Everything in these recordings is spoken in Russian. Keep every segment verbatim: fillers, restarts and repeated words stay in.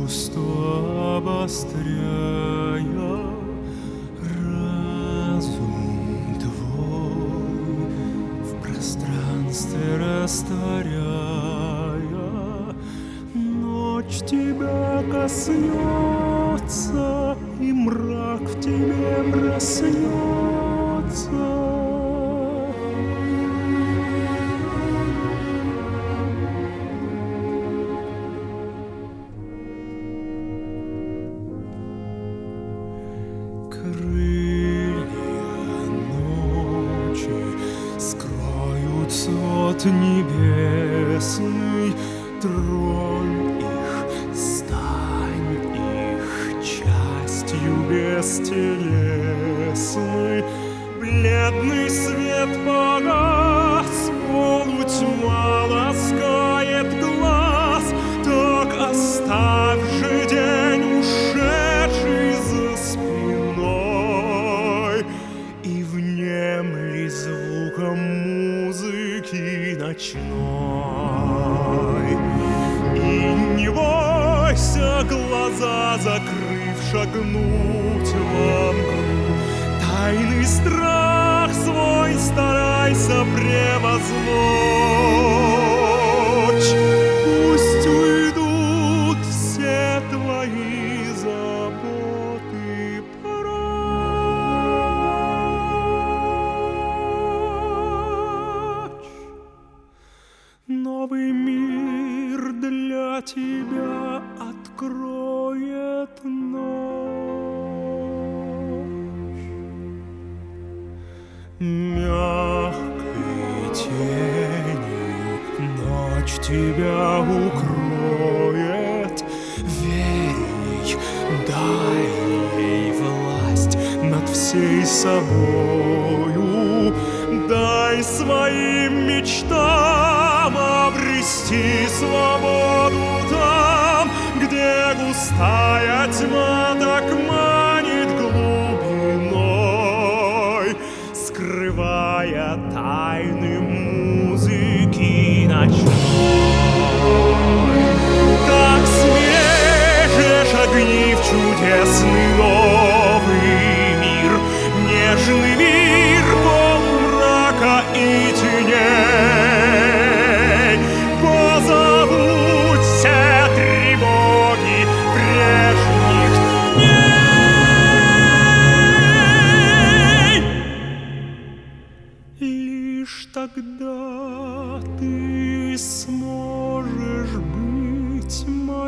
чувства обостряя, разум твой в пространстве растворяя, ночь тебя коснется, и мрак в тебе проснется. Крылья ночи скроют свод небесный, тронь их, стань их частью бестелесной. Бледный свет погас, полутьма ласкает глаз, так оставь же день ушедший за спиной и внемли звуком музыки ночной. И не бойся, глаза закрыв, шагнуть во мглу. Тайный страх свой старайся превозмочь. Пусть уйдут все твои заботы прочь. Новый мир для тебя откроет ночь. Мягкой тенью ночь тебя укроет. Верь ей, дай ей власть над всей собою. Дай своим мечтам обрести свободу там, где густая тьма так манит глубиной, скрывая тайны музыки ночной. Так свеже шагни в чудесный новый мир, нежный мир полумрака и теней. Позабудь все тревоги прежних дней. Лишь тогда ты сможешь быть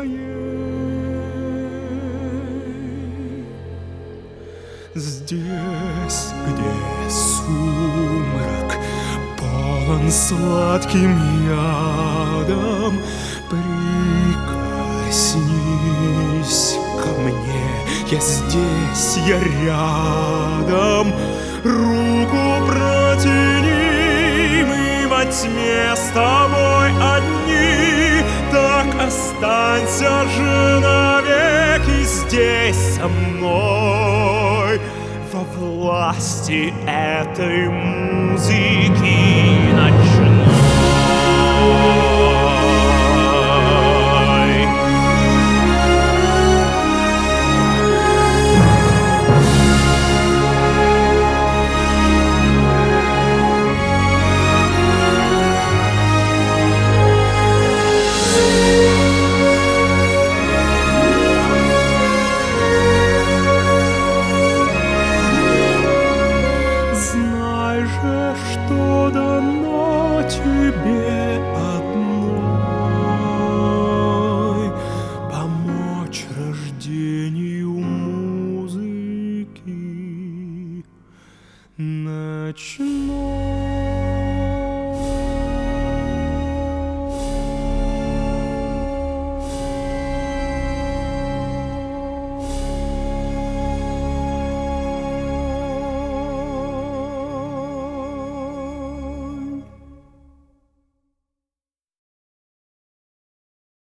моей. Здесь, где сумрак полон сладким ядом, прикоснись ко мне, я здесь, я рядом. Руку протяни, мы во тьме с тобой одни. Так останься же навеки здесь со мной, во власти этой музыки ночной. Знай же, что дано тебе одной помочь рождению музыки ночной.